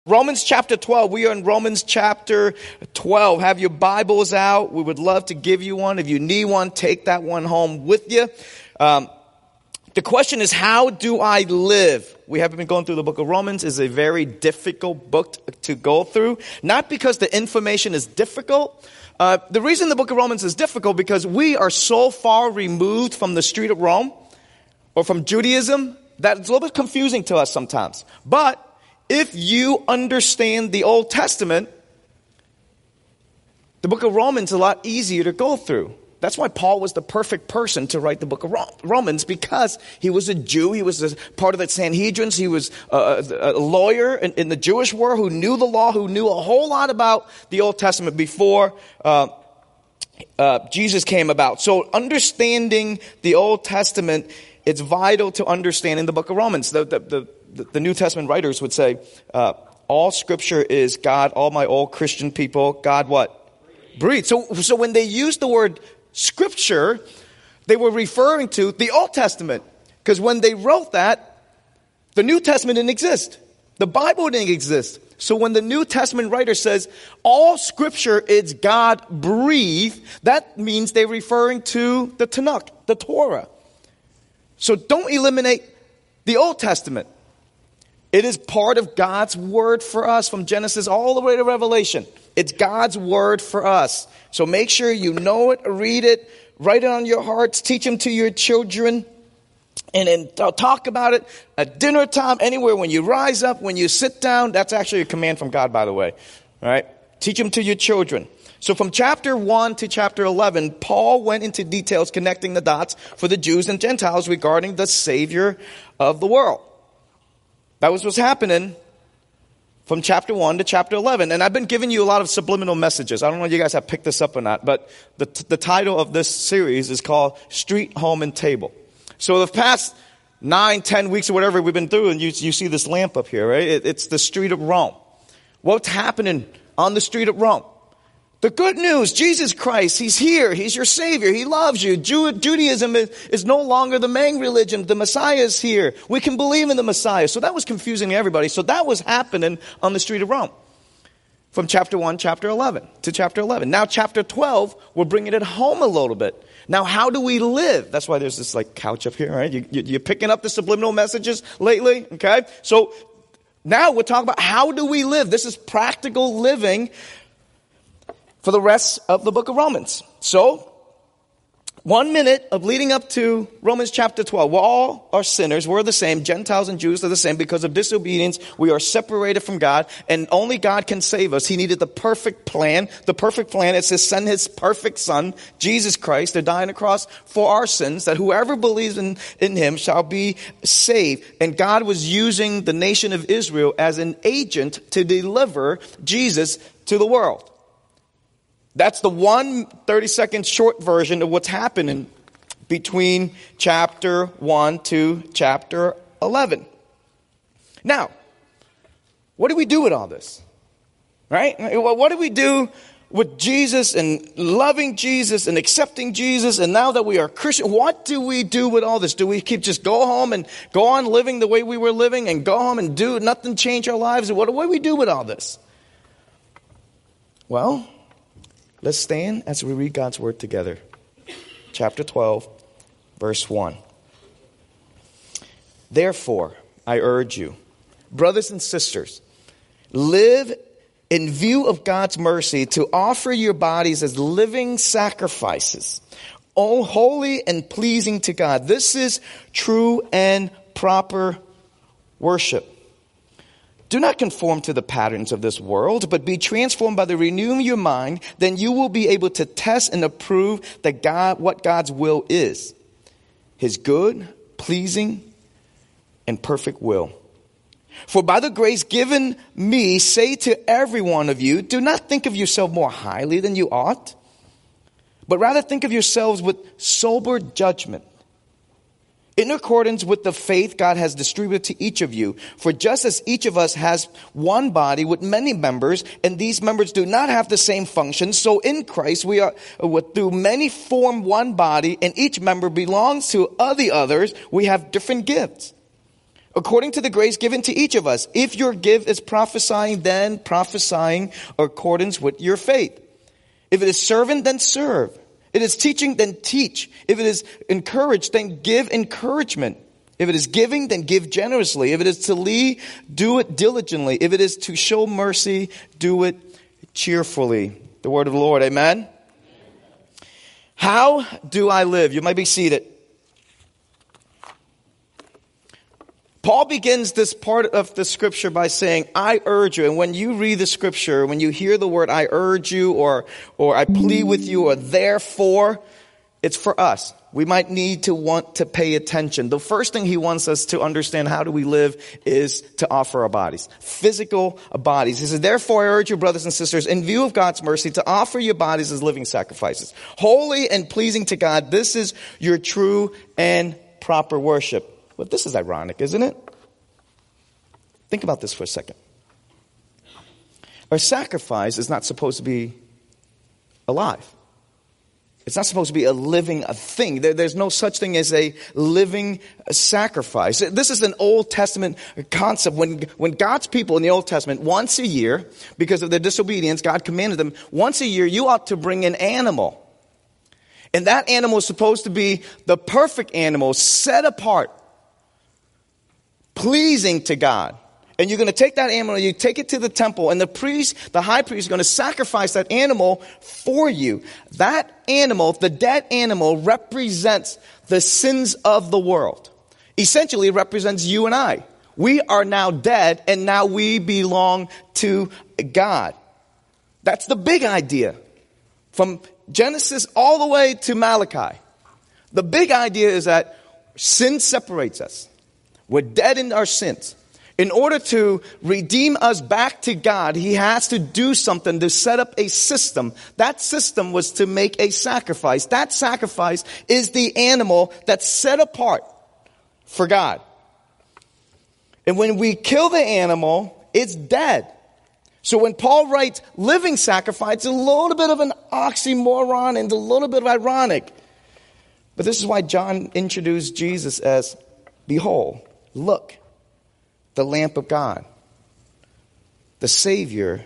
Romans chapter 12. We are in Romans chapter 12. Have your Bibles out. We would love to give you one. If you need one, take that one home with you. The question is, how do I live? We haven't been going through the book of Romans. It's a very difficult book to go through. Not because the information is difficult. The reason the book of Romans is difficult because we are so far removed from the street of Rome or from Judaism that it's a little bit confusing to us sometimes. But if you understand the Old Testament, the book of Romans is a lot easier to go through. That's why Paul was the perfect person to write the book of Romans, because he was a Jew. He was a part of the Sanhedrin. He was a lawyer in the Jewish world who knew the law, who knew a whole lot about the Old Testament before Jesus came about. So understanding the Old Testament, it's vital to understanding the book of Romans. The New Testament writers would say, all scripture is God, all my old Christian people, God what? Breathe. So when they use the word scripture, they were referring to the Old Testament. Because when they wrote that, the New Testament didn't exist. The Bible didn't exist. So when the New Testament writer says, all scripture is God breathed, that means they're referring to the Tanakh, the Torah. So don't eliminate the Old Testament. It is part of God's word for us from Genesis all the way to Revelation. It's God's word for us. So make sure you know it, read it, write it on your hearts, teach them to your children, and then talk about it at dinner time, anywhere, when you rise up, when you sit down. That's actually a command from God, by the way. All right? Teach them to your children. So from chapter 1 to chapter 11, Paul went into details connecting the dots for the Jews and Gentiles regarding the Savior of the world. That was what's happening from chapter 1 to chapter 11. And I've been giving you a lot of subliminal messages. I don't know if you guys have picked this up or not, but the title of this series is called Street, Home, and Table. So the past 9, 10 weeks or whatever we've been through, and you see this lamp up here, right? It's the street of Rome. What's happening on the street of Rome? The good news, Jesus Christ, He's here. He's your Savior. He loves you. Judaism is no longer the main religion. The Messiah is here. We can believe in the Messiah. So that was confusing to everybody. So that was happening on the street of Rome. From chapter 1, chapter 11 to chapter 11. Now chapter 12, we're bringing it home a little bit. Now how do we live? That's why there's this like couch up here, right? You're picking up the subliminal messages lately, okay? So now we're talking about how do we live? This is practical living for the rest of the book of Romans. So, 1 minute of leading up to Romans chapter 12. We all are sinners. We're the same. Gentiles and Jews are the same. Because of disobedience, we are separated from God. And only God can save us. He needed the perfect plan. The perfect plan is to send His perfect Son, Jesus Christ, to die on the cross for our sins, that whoever believes in Him shall be saved. And God was using the nation of Israel as an agent to deliver Jesus to the world. That's the 30-second short version of what's happening between chapter 1 to chapter 11. Now, what do we do with all this? Right? What do we do with Jesus and loving Jesus and accepting Jesus? And now that we are Christian, what do we do with all this? Do we just go home and go on living the way we were living and go home and do nothing, change our lives? What do we do with all this? Well, let's stand as we read God's word together. Chapter 12, verse 1. Therefore, I urge you, brothers and sisters, live in view of God's mercy to offer your bodies as living sacrifices, all holy and pleasing to God. This is true and proper worship. Do not conform to the patterns of this world, but be transformed by the renewing of your mind. Then you will be able to test and approve what God's will is. His good, pleasing, and perfect will. For by the grace given me, say to every one of you, do not think of yourself more highly than you ought, but rather think of yourselves with sober judgment, in accordance with the faith God has distributed to each of you. For just as each of us has one body with many members, and these members do not have the same function, so in Christ we are, through many form one body, and each member belongs to the others. We have different gifts. according to the grace given to each of us. If your gift is prophesying, then prophesying accordance with your faith. If it is servant, then serve. If it is teaching, then teach. If it is encourage, then give encouragement. If it is giving, then give generously. If it is to lead, do it diligently. If it is to show mercy, do it cheerfully. The word of the Lord. Amen. How do I live? You might be seated. Paul begins this part of the scripture by saying, I urge you. And when you read the scripture, when you hear the word, I urge you, or I plead with you, or therefore, it's for us. We might need to want to pay attention. The first thing he wants us to understand, how do we live, is to offer our bodies. Physical bodies. He says, therefore I urge you, brothers and sisters, in view of God's mercy, to offer your bodies as living sacrifices, holy and pleasing to God. This is your true and proper worship. But this is ironic, isn't it? Think about this for a second. Our sacrifice is not supposed to be alive. It's not supposed to be a living thing. There's no such thing as a living sacrifice. This is an Old Testament concept. When God's people in the Old Testament, once a year, because of their disobedience, God commanded them, once a year you ought to bring an animal. And that animal is supposed to be the perfect animal, set apart, pleasing to God. And you're going to take that animal, you take it to the temple, and the high priest is going to sacrifice that animal for you. That animal, the dead animal, represents the sins of the world. Essentially, it represents you and I. We are now dead, and now we belong to God. That's the big idea. From Genesis all the way to Malachi. The big idea is that sin separates us. We're dead in our sins. In order to redeem us back to God, he has to do something to set up a system. That system was to make a sacrifice. That sacrifice is the animal that's set apart for God. And when we kill the animal, it's dead. So when Paul writes living sacrifice, it's a little bit of an oxymoron and a little bit of ironic. But this is why John introduced Jesus as, behold, look, the Lamb of God, the Savior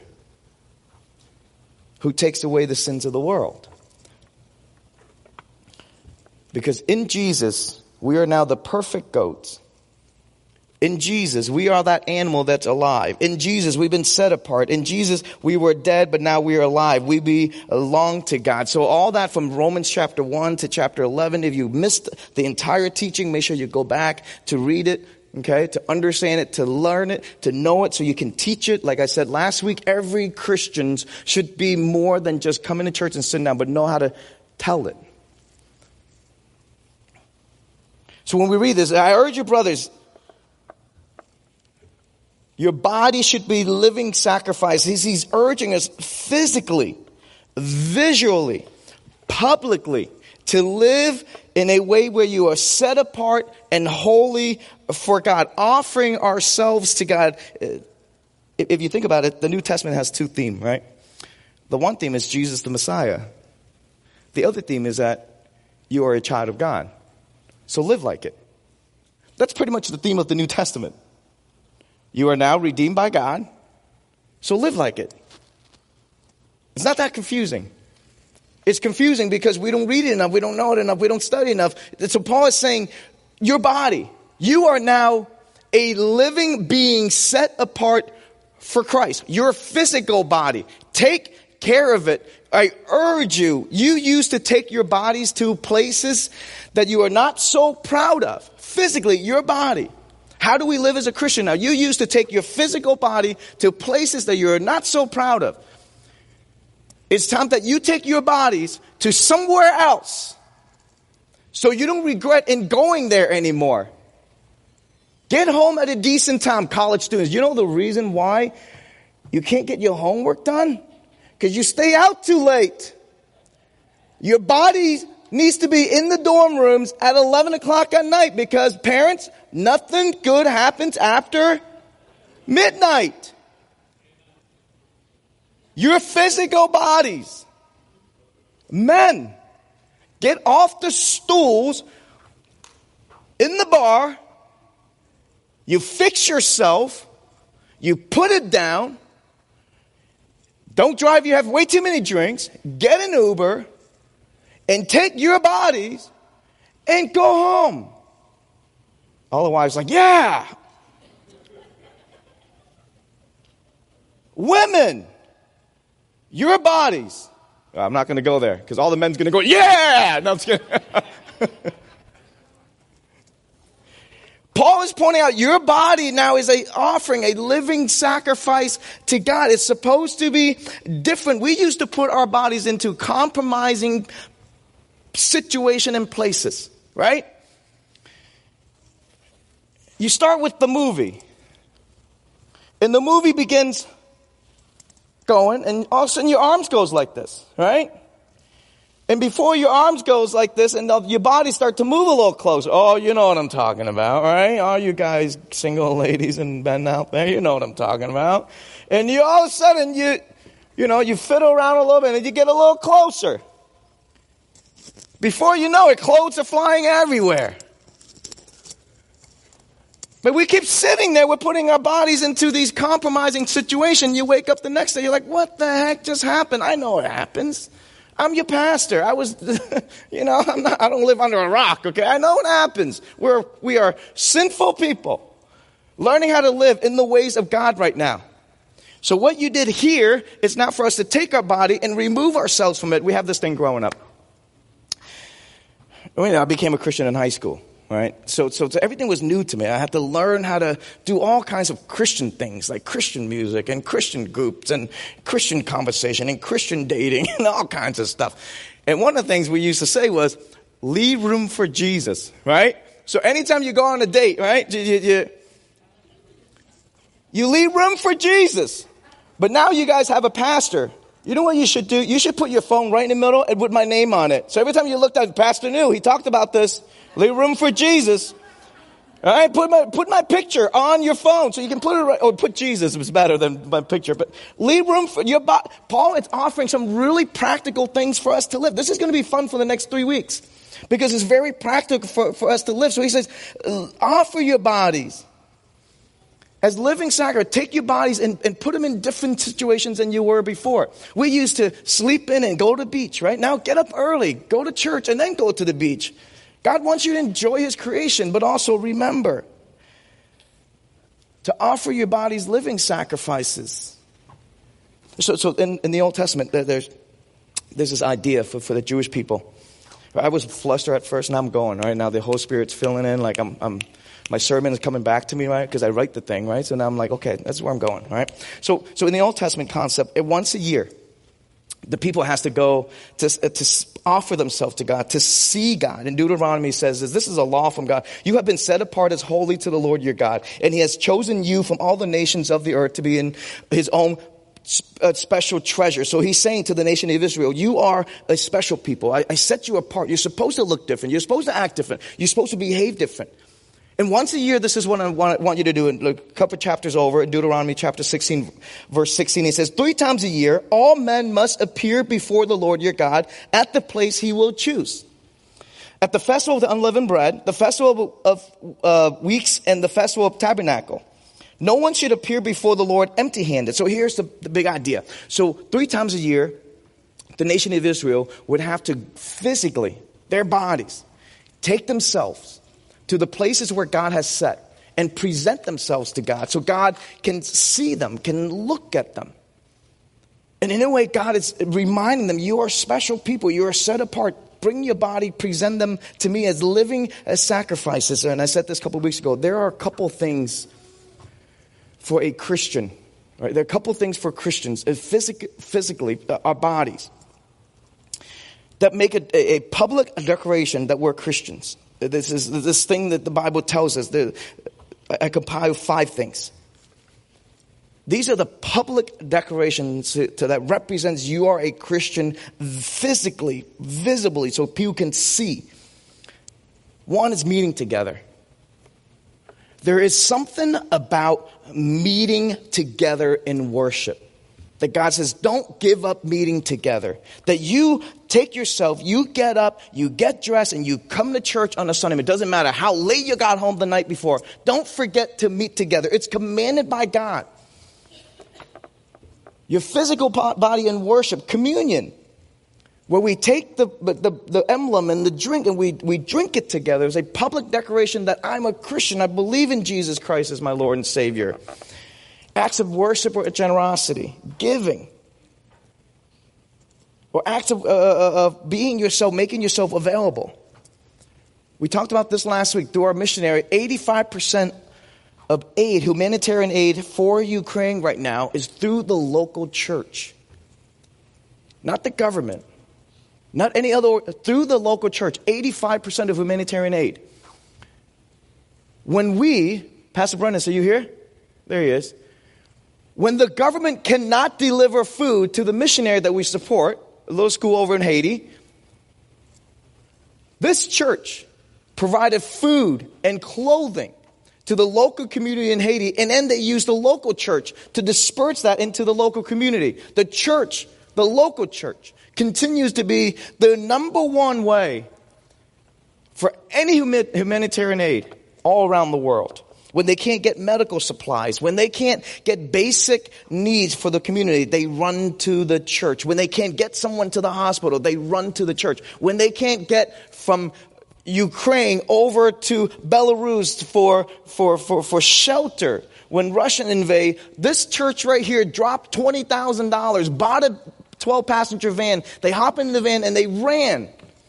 who takes away the sins of the world. Because in Jesus, we are now the perfect goats. In Jesus, we are that animal that's alive. In Jesus, we've been set apart. In Jesus, we were dead, but now we are alive. We belong to God. So all that from Romans chapter 1 to chapter 11, if you missed the entire teaching, make sure you go back to read it. Okay, to understand it, to learn it, to know it so you can teach it. Like I said last week, every Christian should be more than just coming to church and sitting down, but know how to tell it. So when we read this, I urge you, brothers, your body should be living sacrifice. He's urging us physically, visually, publicly, to live in a way where you are set apart and holy for God, offering ourselves to God. If you think about it, the New Testament has two themes, right? The one theme is Jesus the Messiah. The other theme is that you are a child of God. So live like it. That's pretty much the theme of the New Testament. You are now redeemed by God, so live like it. It's not that confusing. It's confusing because we don't read it enough, we don't know it enough, we don't study enough. So Paul is saying, your body, you are now a living being set apart for Christ. Your physical body, take care of it. I urge you, you used to take your bodies to places that you are not so proud of. Physically, your body. How do we live as a Christian now? You used to take your physical body to places that you're not so proud of. It's time that you take your bodies to somewhere else so you don't regret in going there anymore. Get home at a decent time, college students. You know the reason why you can't get your homework done? Because you stay out too late. Your body needs to be in the dorm rooms at 11 o'clock at night because, parents, nothing good happens after midnight. Your physical bodies. Men, get off the stools in the bar You fix yourself. You put it down. Don't drive. You have way too many drinks. Get an Uber and take your bodies and go home. All the wives like, yeah. Women, your bodies. I'm not going to go there because all the men's going to go, yeah. No, I'm just kidding. Paul is pointing out your body now is a offering, a living sacrifice to God. It's supposed to be different. We used to put our bodies into compromising situation and places, right? You start with the movie. And the movie begins going, and all of a sudden your arms goes like this, right? And before your arms goes like this, and your body start to move a little closer. Oh, you know what I'm talking about, right? All you guys, single ladies and men out there, you know what I'm talking about. And you all of a sudden, you fiddle around a little bit, and you get a little closer. Before you know it, clothes are flying everywhere. But we keep sitting there, we're putting our bodies into these compromising situations. You wake up the next day, you're like, what the heck just happened? I know it happens. I'm your pastor. I don't live under a rock, okay? I know what happens. We are sinful people learning how to live in the ways of God right now. So what you did here is not for us to take our body and remove ourselves from it. We have this thing growing up. I became a Christian in high school. Right? So everything was new to me. I had to learn how to do all kinds of Christian things, like Christian music and Christian groups and Christian conversation and Christian dating and all kinds of stuff. And one of the things we used to say was, leave room for Jesus, right? So anytime you go on a date, right, you leave room for Jesus. But now you guys have a pastor. You know what you should do? You should put your phone right in the middle and put my name on it. So every time you looked at Pastor New, he talked about this. Leave room for Jesus. All right, put my picture on your phone so you can put it right. Oh, put Jesus. It's better than my picture. But leave room for your body. Paul is offering some really practical things for us to live. This is going to be fun for the next 3 weeks because it's very practical for us to live. So he says, offer your bodies as living sacrifice. Take your bodies and put them in different situations than you were before. We used to sleep in and go to the beach, right? Now get up early, go to church, and then go to the beach. God wants you to enjoy his creation, but also remember to offer your bodies living sacrifices. So in the Old Testament, there's this idea for the Jewish people. I was flustered at first, and I'm going, right? Now the Holy Spirit's filling in, like my sermon is coming back to me, right? Because I write the thing, right? So now I'm like, okay, that's where I'm going, right? So in the Old Testament concept, once a year, the people has to go to offer themselves to God, to see God. And Deuteronomy says this is a law from God. You have been set apart as holy to the Lord your God, and he has chosen you from all the nations of the earth to be in his own special treasure. So he's saying to the nation of Israel, you are a special people. I set you apart. You're supposed to look different. You're supposed to act different. You're supposed to behave different. And once a year, this is what I want you to do. In a couple of chapters over, in Deuteronomy chapter 16, verse 16, he says, 3 times a year, all men must appear before the Lord your God at the place he will choose. At the festival of the unleavened bread, the festival of weeks, and the festival of tabernacle. No one should appear before the Lord empty-handed. So here's the big idea. So 3 times a year, the nation of Israel would have to physically, their bodies, take themselves to the places where God has set and present themselves to God so God can see them, can look at them. And in a way, God is reminding them, you are special people. You are set apart. Bring your body, present them to me as living as sacrifices. And I said this a couple of weeks ago. There are a couple things for a Christian. Right? There are a couple things for Christians, physically, our bodies, that make a public declaration that we're Christians. This is this thing that the Bible tells us. I compiled 5 things. These are the public declarations that represents you are a Christian physically, visibly, so people can see. One is meeting together. There is something about meeting together in worship. That God says, don't give up meeting together. That you take yourself, you get up, you get dressed, and you come to church on a Sunday. It doesn't matter how late you got home the night before. Don't forget to meet together. It's commanded by God. Your physical body in worship, communion, where we take the emblem and the drink and we drink it together as a public declaration that I'm a Christian. I believe in Jesus Christ as my Lord and Savior. Acts of worship or generosity, giving, or acts of being yourself, making yourself available. We talked about this last week through our missionary. 85% of aid, humanitarian aid for Ukraine right now is through the local church. Not the government. Not any other, through the local church. 85% of humanitarian aid. When we, Pastor Brendan, are you here? There he is. When the government cannot deliver food to the missionary that we support, a little school over in Haiti, this church provided food and clothing to the local community in Haiti, and then they used the local church to disperse that into the local community. The church, the local church, continues to be the number one way for any humanitarian aid all around the world. When they can't get medical supplies, when they can't get basic needs for the community, they run to the church. When they can't get someone to the hospital, they run to the church. When they can't get from Ukraine over to Belarus for shelter, when Russia invade, this church right here dropped $20,000, bought a 12-passenger van. They hop into the van and they ran.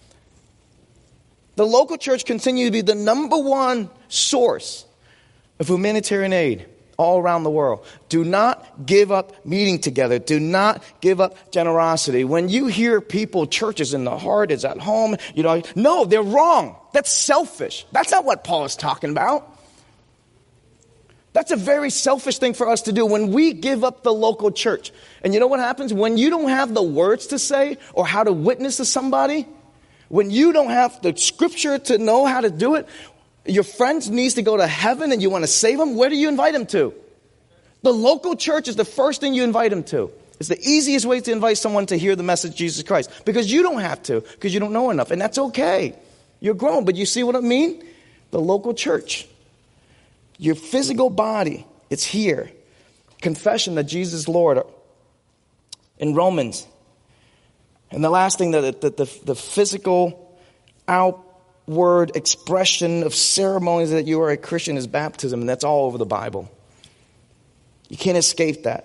The local church continues to be the number one source of humanitarian aid all around the world. Do not give up meeting together. Do not give up generosity. When you hear people, churches in the heart is at home, no, they're wrong. That's selfish. That's not what Paul is talking about. That's a very selfish thing for us to do when we give up the local church. And you know what happens? When you don't have the words to say or how to witness to somebody, when you don't have the scripture to know how to do it, your friend needs to go to heaven and you want to save them, where do you invite them to? The local church is the first thing you invite them to. It's the easiest way to invite someone to hear the message of Jesus Christ. Because you don't have to, because you don't know enough. And that's okay. You're grown, but you see what I mean? The local church. Your physical body, it's here. Confession that Jesus is Lord. In Romans. And the last thing, that the physical outward expression of ceremonies that you are a Christian is baptism. And that's all over the Bible. You can't escape that.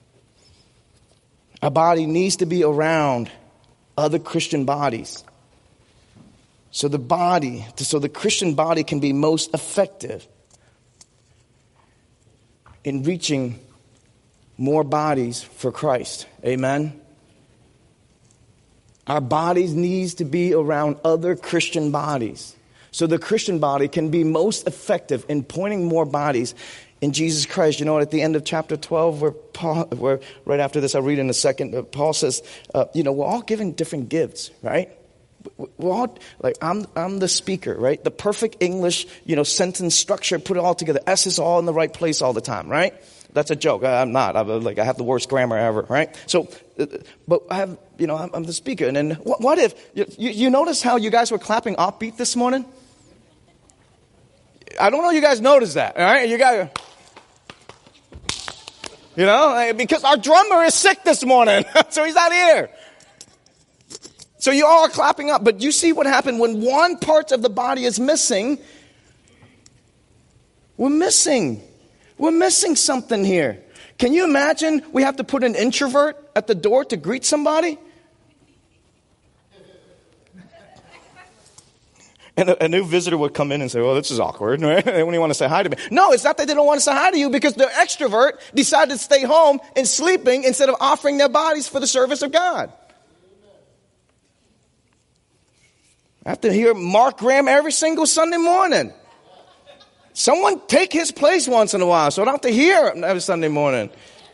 Our body needs to be around other Christian bodies. So the Christian body can be most effective in reaching more bodies for Christ. Amen. Our bodies needs to be around other Christian bodies. So the Christian body can be most effective in pointing more bodies in Jesus Christ. You know what, at the end of chapter 12, where right after this, I'll read in a second, Paul says, we're all given different gifts, right? We're all, like, I'm the speaker, right? The perfect English, sentence structure, put it all together. S is all in the right place all the time, right? That's a joke. I'm not. I have the worst grammar ever, right? So, but I have, I'm the speaker. And then what if, you notice how you guys were clapping offbeat this morning? I don't know if you guys noticed that, all right? You guys, because our drummer is sick this morning, so he's not here. So you all are clapping up, but you see what happened when one part of the body is missing. We're missing something here. Can you imagine we have to put an introvert at the door to greet somebody? And a new visitor would come in and say, well, this is awkward, right? They wouldn't want to say hi to me. No, it's not that they don't want to say hi to you, because the extrovert decided to stay home and sleeping instead of offering their bodies for the service of God. I have to hear Mark Graham every single Sunday morning. Someone take his place once in a while so I don't have to hear him every Sunday morning.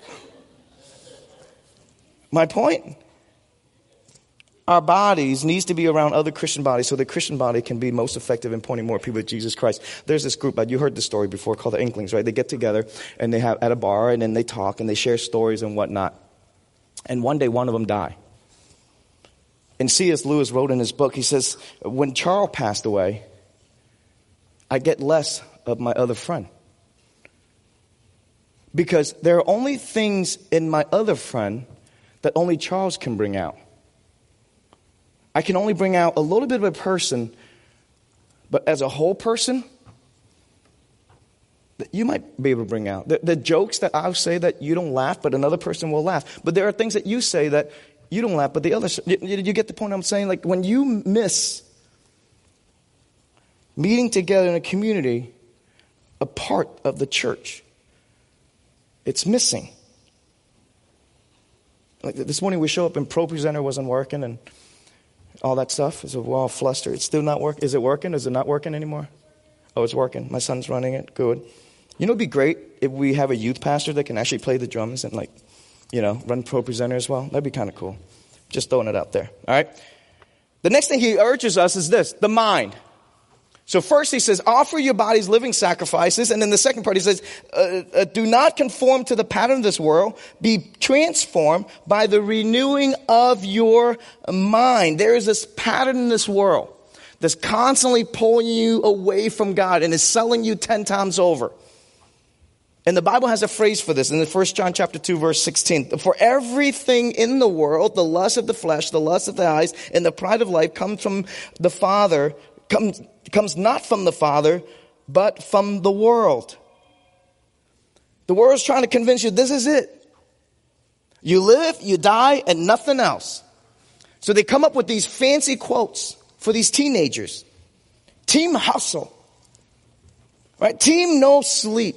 My point? Our bodies needs to be around other Christian bodies so the Christian body can be most effective in pointing more people to Jesus Christ. There's this group, you heard the story before, called the Inklings, right? They get together and they have at a bar and then they talk and they share stories and whatnot. and one day one of them die. And C.S. Lewis wrote in his book, he says, when Charles passed away, I get less of my other friend. Because there are only things in my other friend that only Charles can bring out. I can only bring out a little bit of a person, but as a whole person, you might be able to bring out. The jokes that I'll say that you don't laugh, but another person will laugh. But there are things that you say that you don't laugh, but the others, you get the point I'm saying? Like when you miss meeting together in a community, a part of the church, it's missing. Like this morning we show up and ProPresenter wasn't working and all that stuff. It's a wall fluster. It's still not working. Is it working? Is it not working anymore? Oh, it's working. My son's running it. Good. You know, it'd be great if we have a youth pastor that can actually play the drums and run ProPresenter as well. That'd be kind of cool. Just throwing it out there. All right. The next thing he urges us is this, the mind. So first he says, offer your bodies living sacrifices. And then the second part he says, do not conform to the pattern of this world. Be transformed by the renewing of your mind. There is this pattern in this world that's constantly pulling you away from God and is selling you 10 times over. And the Bible has a phrase for this in the 1 John chapter 2, verse 16. For everything in the world, the lust of the flesh, the lust of the eyes, and the pride of life comes from the Father, comes not from the Father, but from the world. The world's trying to convince you this is it. You live, you die, and nothing else. So they come up with these fancy quotes for these teenagers. Team hustle. Right? Team no sleep.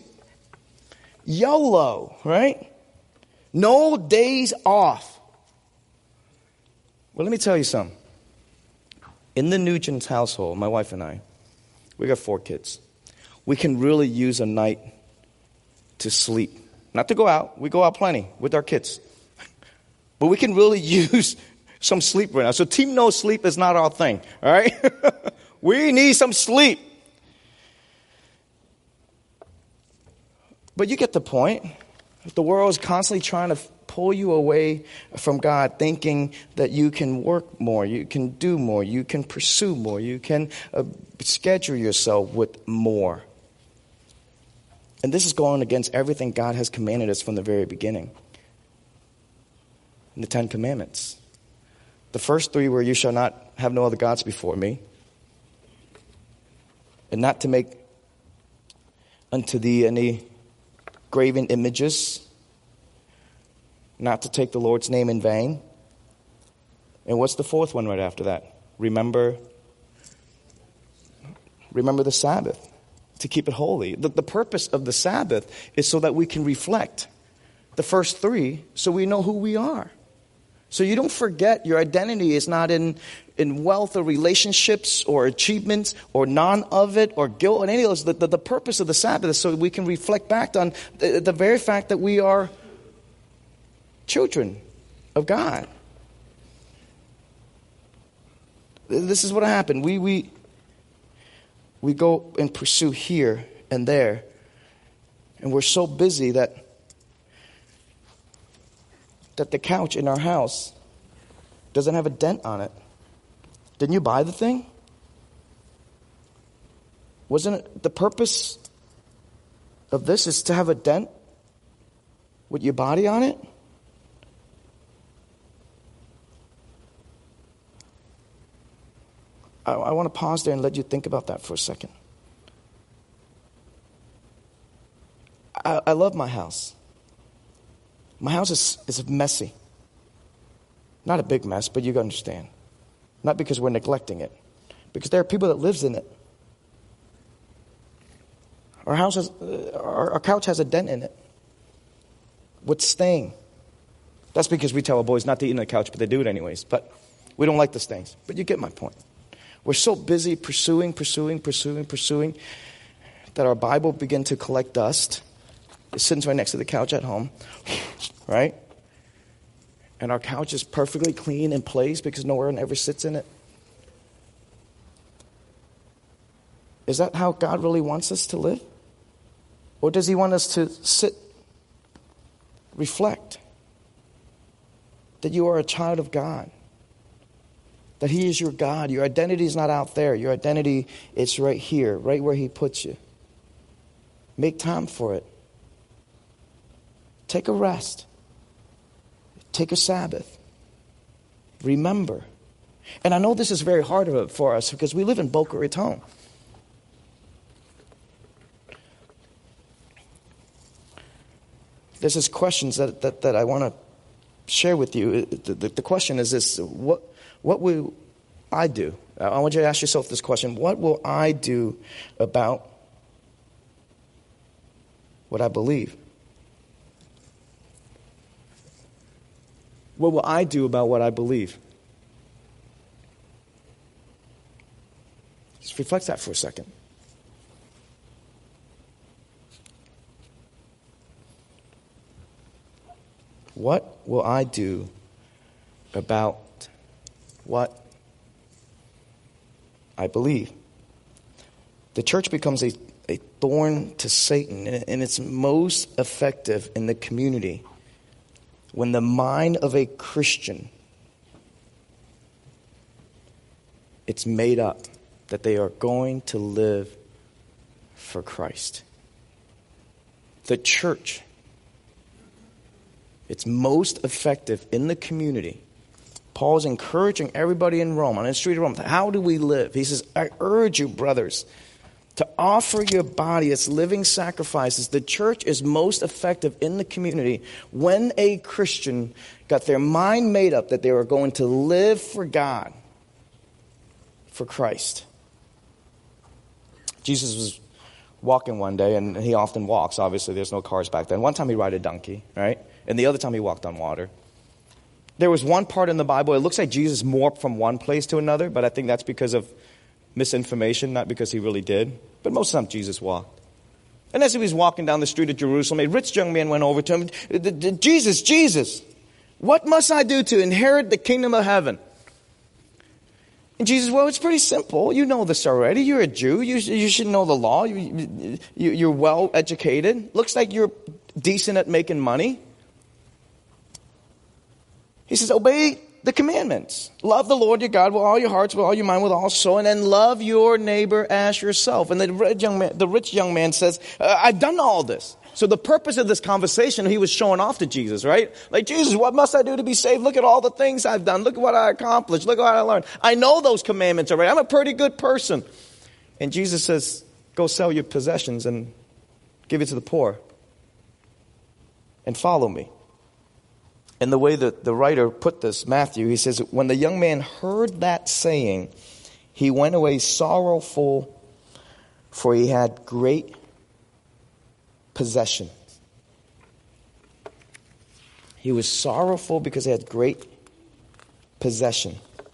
YOLO, right? No days off. Well, let me tell you something. In the Nugent's household, my wife and I, we got 4 kids. We can really use a night to sleep. Not to go out. We go out plenty with our kids. But we can really use some sleep right now. So team no sleep is not our thing, all right? We need some sleep. But you get the point. The world is constantly trying to pull you away from God, thinking that you can work more, you can do more, you can pursue more, you can schedule yourself with more. And this is going against everything God has commanded us from the very beginning. In the 10 Commandments. The first 3 were, you shall not have no other gods before me. And not to make unto thee any graven images, not to take the Lord's name in vain. And what's the 4th one right after that? Remember the Sabbath, to keep it holy. The purpose of the Sabbath is so that we can reflect the first 3 so we know who we are. So you don't forget your identity is not in wealth or relationships or achievements or none of it or guilt or any of those. The purpose of the Sabbath is so we can reflect back on the very fact that we are children of God. This is what happened. We go and pursue here and there, and we're so busy that the couch in our house doesn't have a dent on it. Didn't you buy the thing? Wasn't it the purpose of this is to have a dent with your body on it? I want to pause there and let you think about that for a second. I love my house. My house is messy. Not a big mess, but you understand. Not because we're neglecting it. Because there are people that lives in it. Our couch has a dent in it. With stain. That's because we tell our boys not to eat on the couch, but they do it anyways. But we don't like the stains. But you get my point. We're so busy pursuing, that our Bible begin to collect dust. It sits right next to the couch at home. Right? And our couch is perfectly clean in place because no one ever sits in it. Is that how God really wants us to live? Or does he want us to sit, reflect, that you are a child of God, that he is your God. Your identity is not out there. Your identity is right here, right where he puts you. Make time for it. Take a rest. Take a Sabbath. Remember. And I know this is very hard for us because we live in Boca Raton. There's this questions that I want to share with you. The question is this: what will I do? I want you to ask yourself this question: what will I do about what I believe? What will I do about what I believe? Just reflect that for a second. What will I do about what I believe? The church becomes a thorn to Satan, and it's most effective in the community when the mind of a Christian, it's made up that they are going to live for Christ. The church, it's most effective in the community. Paul is encouraging everybody in Rome, on the street of Rome, how do we live? He says, I urge you, brothers, to offer your body as living sacrifices. The church is most effective in the community when a Christian got their mind made up that they were going to live for God, for Christ. Jesus was walking one day, and he often walks. Obviously, there's no cars back then. One time he rode a donkey, right? And the other time he walked on water. There was one part in the Bible, it looks like Jesus morphed from one place to another, but I think that's because of misinformation, not because he really did. But most of the time Jesus walked. And as he was walking down the street of Jerusalem, a rich young man went over to him. Jesus, what must I do to inherit the kingdom of heaven? And Jesus, well, it's pretty simple. You know this already. You're a Jew. You should know the law. You're well educated. Looks like you're decent at making money. He says, obey the commandments. Love the Lord your God with all your hearts, with all your mind, with all soul, and then love your neighbor as yourself. And the rich young man says, I've done all this. So the purpose of this conversation, he was showing off to Jesus, right? Like, Jesus, what must I do to be saved? Look at all the things I've done. Look at what I accomplished. Look at what I learned. I know those commandments already. I'm a pretty good person. And Jesus says, go sell your possessions and give it to the poor and follow me. And the way that the writer put this, Matthew, he says, when the young man heard that saying, he went away sorrowful, for he had great possession. He was sorrowful because he had great possession.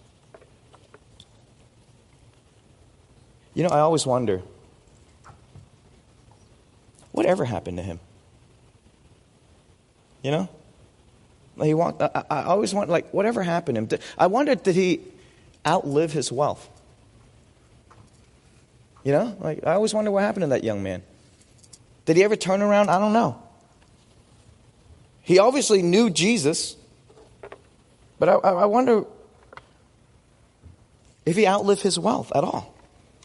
You know, I always wonder, whatever happened to him? You know? He walked. I always want, like, whatever happened to him. I wonder, did he outlive his wealth? You know, like, I always wonder what happened to that young man. Did he ever turn around? I don't know. He obviously knew Jesus, but I wonder if he outlived his wealth at all.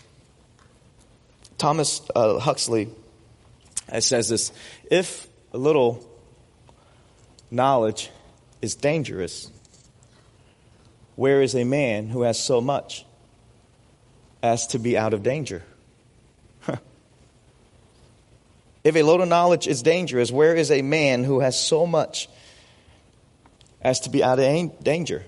Thomas Huxley says this: if a little knowledge is dangerous, where is a man who has so much as to be out of danger? If a little knowledge is dangerous, where is a man who has so much as to be out of danger?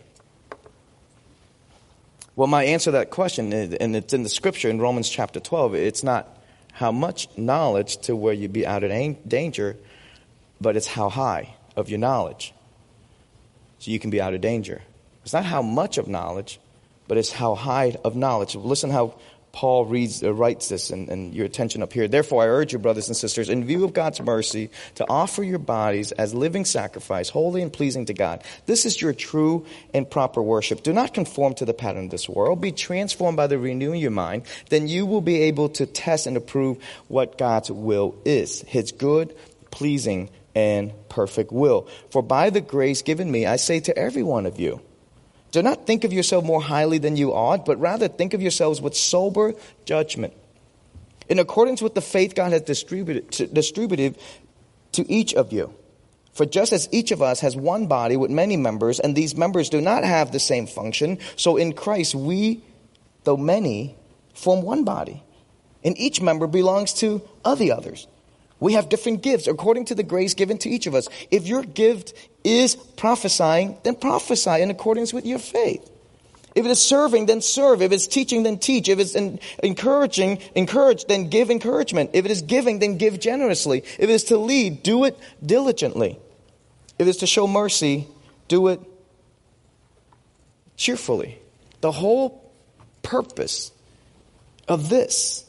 Well, my answer to that question, and it's in the scripture in Romans chapter 12, it's not how much knowledge to where you be out of danger, but it's how high of your knowledge so you can be out of danger. It's not how much of knowledge, but it's how high of knowledge. Listen how Paul writes this, and your attention up here. Therefore, I urge you, brothers and sisters, in view of God's mercy, to offer your bodies as living sacrifice, holy and pleasing to God. This is your true and proper worship. Do not conform to the pattern of this world. Be transformed by the renewing of your mind. Then you will be able to test and approve what God's will is, his good, pleasing, and perfect will. For by the grace given me, I say to every one of you, do not think of yourself more highly than you ought, but rather think of yourselves with sober judgment, in accordance with the faith God has distributed to each of you. For just as each of us has one body with many members, and these members do not have the same function, so in Christ we, though many, form one body, and each member belongs to the others. We have different gifts according to the grace given to each of us. If your gift is prophesying, then prophesy in accordance with your faith. If it is serving, then serve. If it's teaching, then teach. If it's encourage, then give encouragement. If it is giving, then give generously. If it is to lead, do it diligently. If it is to show mercy, do it cheerfully. The whole purpose of this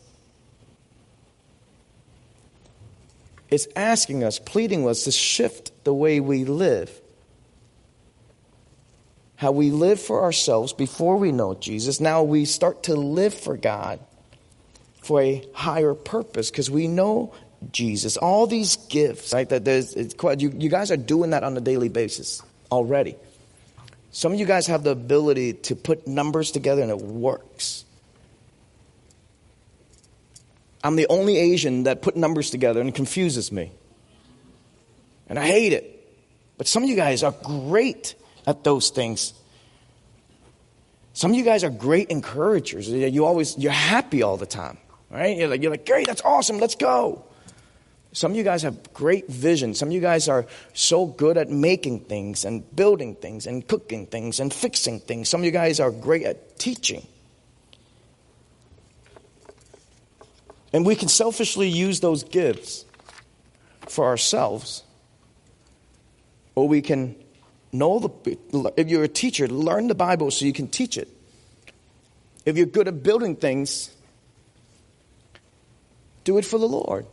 is asking us, pleading us to shift the way we live. How we live for ourselves before we know Jesus. Now we start to live for God for a higher purpose because we know Jesus. All these gifts, right? You guys are doing that on a daily basis already. Some of you guys have the ability to put numbers together and it works. I'm the only Asian that put numbers together and it confuses me. And I hate it. But some of you guys are great at those things. Some of you guys are great encouragers. You're happy all the time, right? You're like, great, that's awesome, let's go. Some of you guys have great vision. Some of you guys are so good at making things and building things and cooking things and fixing things. Some of you guys are great at teaching. And we can selfishly use those gifts for ourselves. Or we can if you're a teacher, learn the Bible so you can teach it. If you're good at building things, do it for the Lord.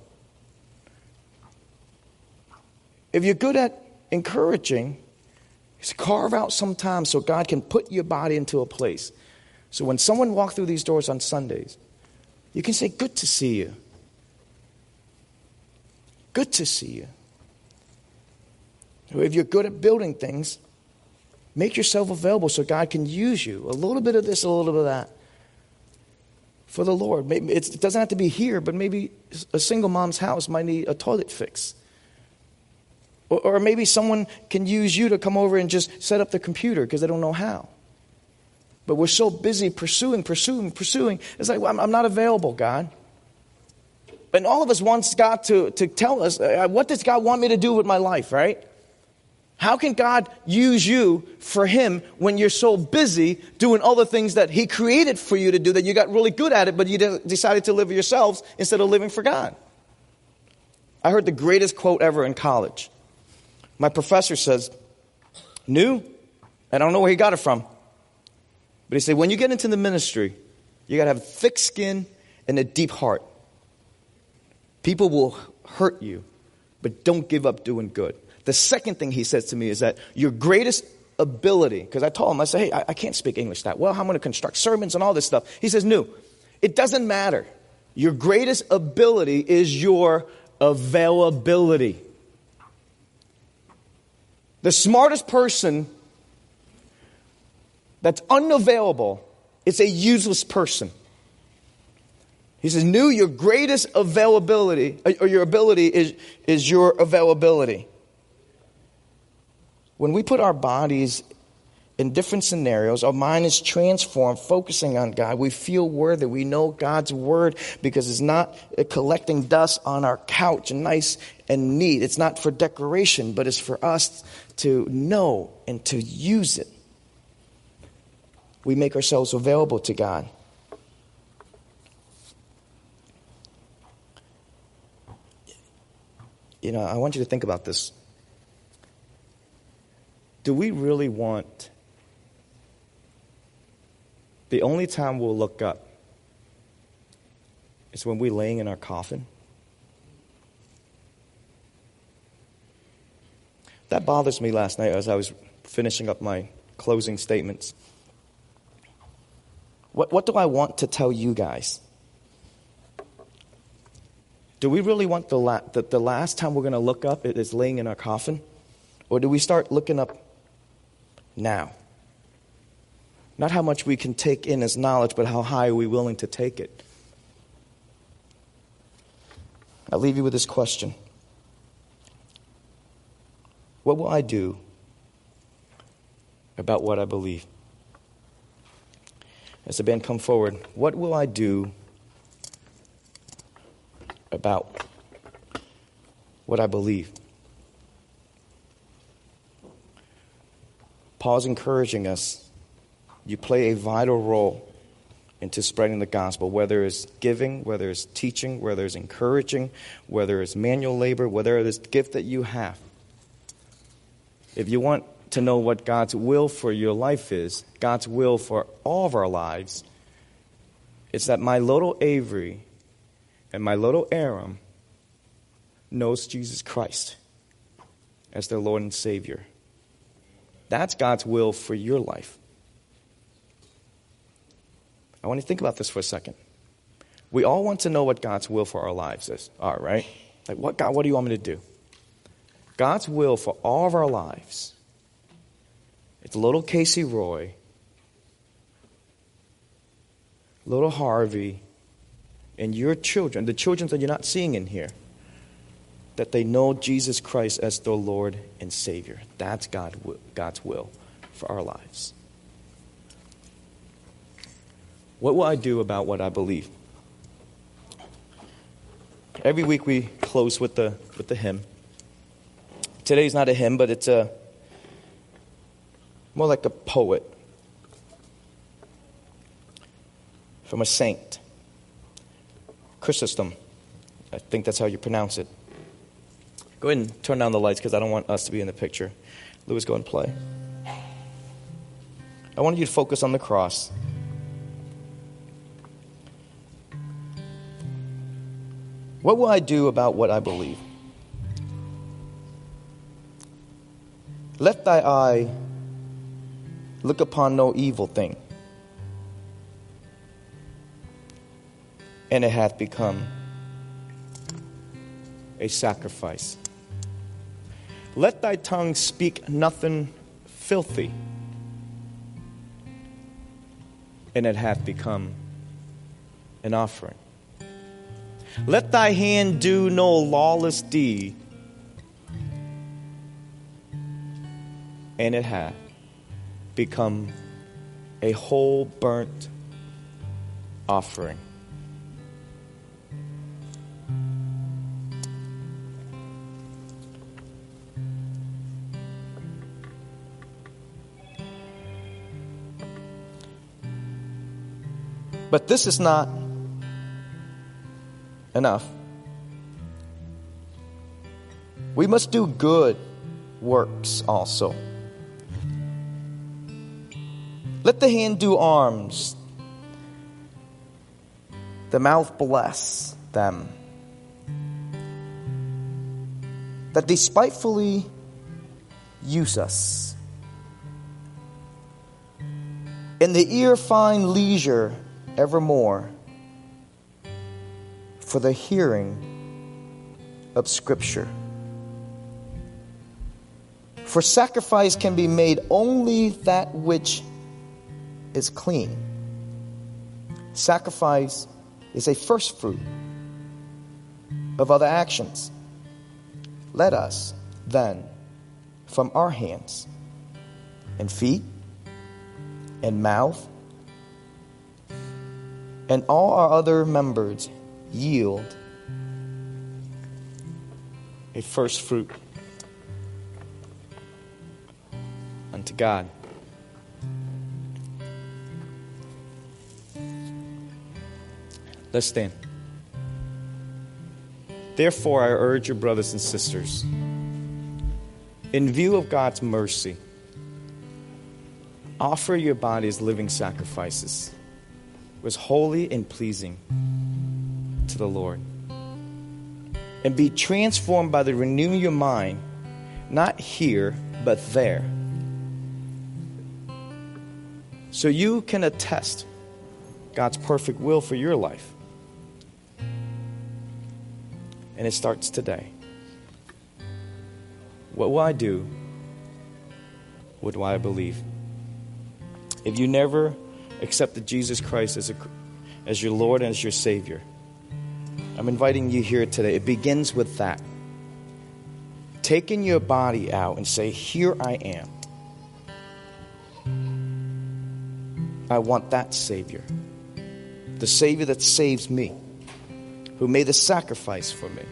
If you're good at encouraging, just carve out some time so God can put your body into a place. So when someone walks through these doors on Sundays, you can say, good to see you. Good to see you. If you're good at building things, make yourself available so God can use you. A little bit of this, a little bit of that. For the Lord. Maybe it doesn't have to be here, but maybe a single mom's house might need a toilet fix. Or maybe someone can use you to come over and just set up the computer because they don't know how. But we're so busy pursuing. It's like, well, I'm not available, God. And all of us wants God to tell us, what does God want me to do with my life, right? How can God use you for Him when you're so busy doing all the things that He created for you to do, that you got really good at it, but you decided to live for yourselves instead of living for God? I heard the greatest quote ever in college. My professor says, and I don't know where he got it from, but he said, when you get into the ministry, you got to have thick skin and a deep heart. People will hurt you, but don't give up doing good. The second thing he says to me is that your greatest ability, because I told him, I said, hey, I can't speak English that well. I'm going to construct sermons and all this stuff. He says, no, it doesn't matter. Your greatest ability is your availability. The smartest person that's unavailable is a useless person. He says, your greatest availability, or your ability is your availability. When we put our bodies in different scenarios, our mind is transformed, focusing on God. We feel worthy. We know God's word because it's not collecting dust on our couch and nice and neat. It's not for decoration, but it's for us to know and to use it. We make ourselves available to God. I want you to think about this. Do we really want the only time we'll look up is when we're laying in our coffin? That bothers me last night as I was finishing up my closing statements. What do I want to tell you guys? Do we really want the last time we're going to look up it is laying in our coffin? Or do we start looking up now? Not how much we can take in as knowledge, but how high are we willing to take it? I'll leave you with this question. What will I do about what I believe? As the band come forward, what will I do about what I believe? Paul's encouraging us. You play a vital role into spreading the gospel, whether it's giving, whether it's teaching, whether it's encouraging, whether it's manual labor, whether it's gift that you have. If you want to know what God's will for your life is, God's will for all of our lives, it's that my little Avery and my little Aram knows Jesus Christ as their Lord and Savior. That's God's will for your life. I want you to think about this for a second. We all want to know what God's will for our lives is. All right? Like, God, what do you want me to do? God's will for all of our lives, it's little Casey Roy, little Harvey, and your children, the children that you're not seeing in here, that they know Jesus Christ as their Lord and Savior. That's God's will for our lives. What will I do about what I believe? Every week we close with the hymn. Today's not a hymn, but it's more like a poet from a saint, Chrysostom. I think that's how you pronounce it. Go ahead and turn down the lights because I don't want us to be in the picture. Lewis, go and play. I want you to focus on the cross. What will I do about what I believe? Let thy eye look upon no evil thing, and it hath become a sacrifice. Let thy tongue speak nothing filthy, and it hath become an offering. Let thy hand do no lawless deed, and it hath become a whole burnt offering. But this is not enough. We must do good works also. Let the hand do alms, the mouth bless them, that they spitefully use us, and the ear find leisure evermore for the hearing of Scripture. For sacrifice can be made only that which is clean. Sacrifice is a first fruit of other actions. Let us, then, from our hands and feet and mouth and all our other members yield a first fruit unto God. Let's stand. Therefore, I urge you, brothers and sisters, in view of God's mercy, offer your bodies living sacrifices, was holy and pleasing to the Lord. And be transformed by the renewing of your mind, not here, but there. So you can attest God's perfect will for your life. And it starts today. What will I do? What do I believe? If you never accepted Jesus Christ as your Lord and as your Savior, I'm inviting you here today. It begins with that. Taking your body out and say, here I am. I want that Savior. The Savior that saves me, who made the sacrifice for me.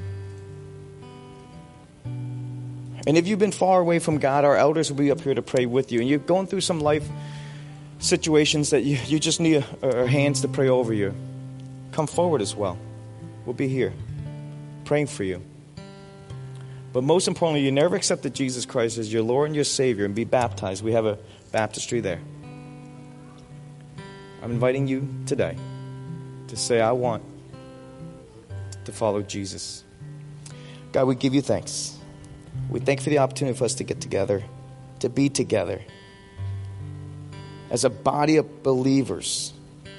And if you've been far away from God, our elders will be up here to pray with you. And you're going through some life situations that you just need our hands to pray over you. Come forward as well. We'll be here praying for you. But most importantly, you never accepted Jesus Christ as your Lord and your Savior and be baptized. We have a baptistry there. I'm inviting you today to say, I want to follow Jesus. God, we give you thanks. We thank you for the opportunity for us to get together, to be together as a body of believers.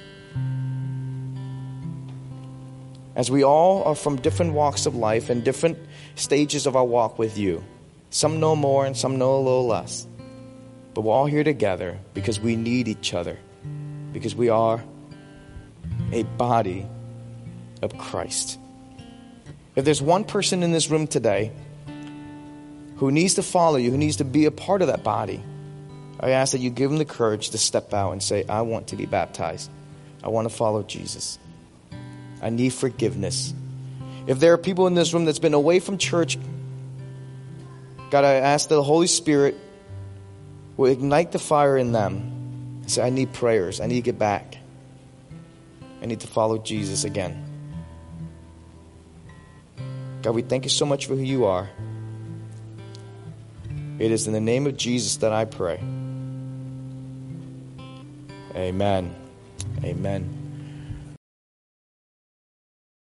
As we all are from different walks of life and different stages of our walk with you. Some know more and some know a little less. But we're all here together because we need each other. Because we are a body of Christ. If there's one person in this room today who needs to follow you, who needs to be a part of that body, I ask that you give them the courage to step out and say, I want to be baptized. I want to follow Jesus. I need forgiveness. If there are people in this room that's been away from church, God, I ask that the Holy Spirit will ignite the fire in them. Say, I need prayers. I need to get back. I need to follow Jesus again. God, we thank you so much for who you are. It is in the name of Jesus that I pray. Amen. Amen.